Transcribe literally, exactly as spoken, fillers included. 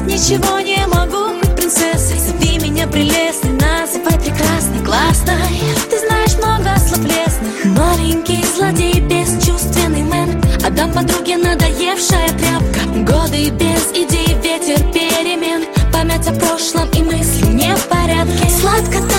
сказать ничего не могу. Хоть принцессой, зови меня прелестной, называй прекрасной, классной. Ты знаешь много слов лестных. Маленький злодей, бесчувственный мэн, отдам подруге надоевшая тряпка. Годы без идей, ветер перемен, память о прошлом и мысли не в порядке. Сладко